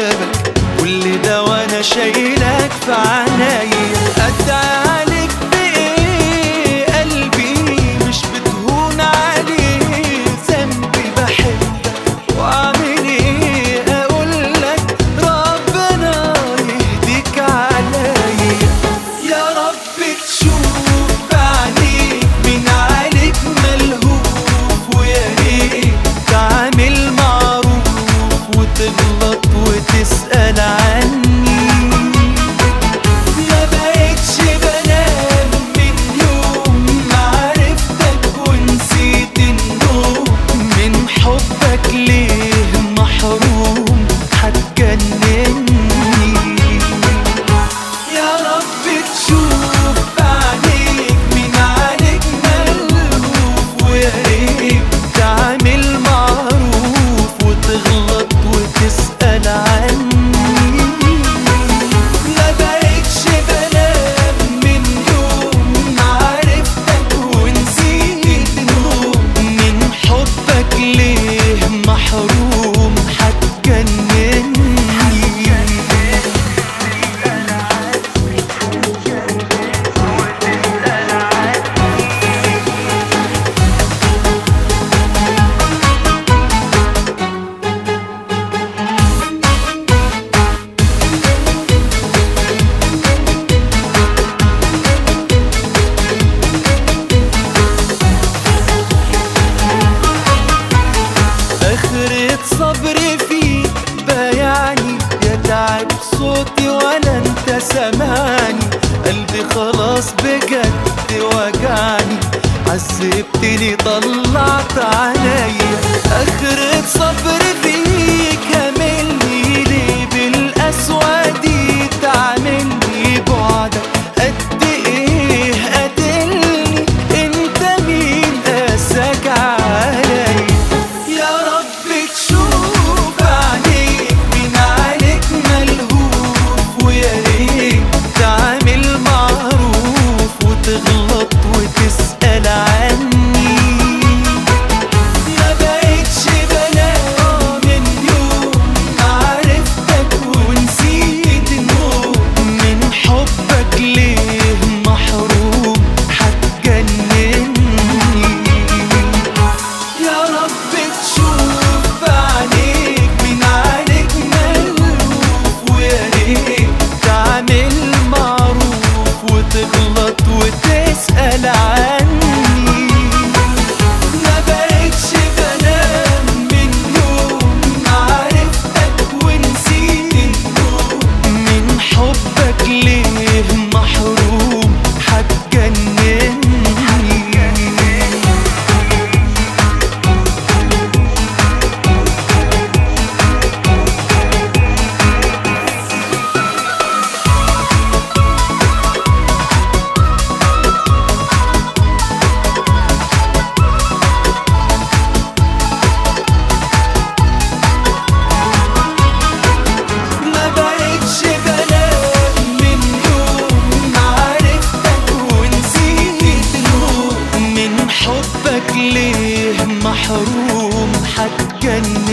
بابك، كل ده وانا شايلك في عنايا. ادعي عليك بايه قلبي مش بتهون عليه ذنبي، بحبك واعمل ايه اقولك ربنا يهديك عليا. يا رب تشوف بعينيك من عليك ملهوف، ويا ريت تعمل معروف وتغلط وتسأل عني. ما بقتش بنام من يوم ما عرفتك ونسيت النوم، من حبك ليه محروم هتجنني. يا رب تشوف بعينيك من عليك ملهوف، ويا ريت تعمل معروف وتغلط وتسأل عني. ما بقتش بنام من يوم ما عرفتك ونسيت النوم، من حبك ليه محروم هتجنني. آخرة صبري فيك بايعني، يا تعب صوتي ولا انت سامعني. قلبي خلاص بجد وجعني، عذبتني طلعت عليا. آخرة صبري فيك هاملني ليه بالقسوة دي، تعملني بعدك قد ايه قاتلني، انت مين قاساك عليا. يا رب تشوف عليك من عليك ملهوف، ويا ريت تعمل معروف وتغلط وتسأل عني. ما بقتش بنام من يوم ما عرفتك ونسيت النوم، من حبك ليه محروم هتجنني. يا رب تشوف بعينيك من عليك ملهوف، ويا ريت تعمل معروف وتغلط وتسأل عني. ما بقتش بنام من يوم ما عرفتك ونسيت النوم، من حبك ليه محروم هتجنني. ما بقتش بنام من يوم ما عرفتك ونسيت النوم، من حبك ليه محروم هتجنني.